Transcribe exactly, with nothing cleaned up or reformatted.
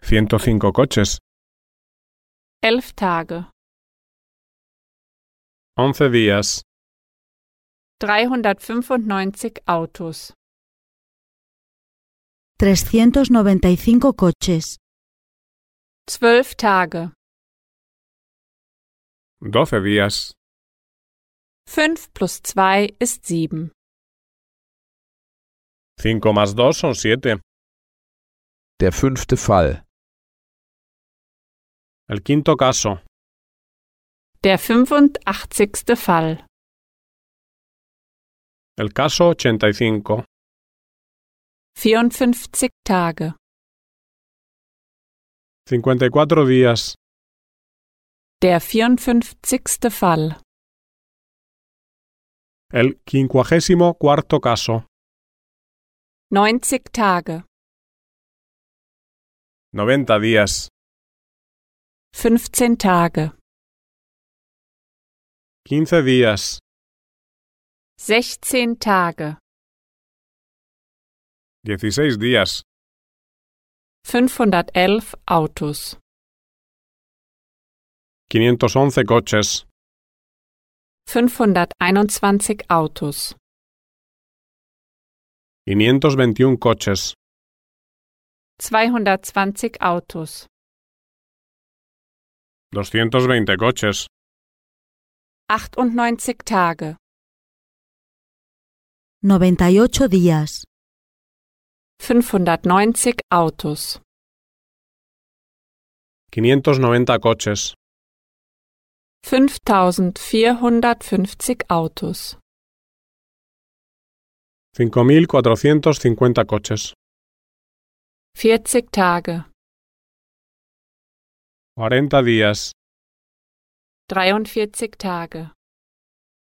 ciento cinco coches. Elf Tage. once días. dreihundertfünfundneunzig Autos. trescientos noventa y cinco coches. Zwölf Tage. doce días. Fünf plus zwei ist sieben. cinco más dos son siete. Der fünfte Fall. El quinto caso. Der fünfundachtzigste Fall. El caso ochenta y cinco. vierundfünfzig Tage. cincuenta y cuatro días. Der vierundfünfzigste Fall. El quincuagésimo cuarto caso. neunzig Tage. noventa días. fünfzehn Tage. quince días. sechzehn Tage. dieciséis días. fünfhundertelf Autos. quinientos once coches. fünfhunderteinundzwanzig Autos. quinientos veintiún coches. zweihundertzwanzig Autos. doscientos veinte coches. achtundneunzig Tage. noventa y ocho días. fünfhundertneunzig Autos. quinientos noventa coches. fünftausendvierhundertfünfzig Autos. cinco mil cuatrocientos cincuenta coches. vierzig Tage. cuarenta días. dreiundvierzig Tage.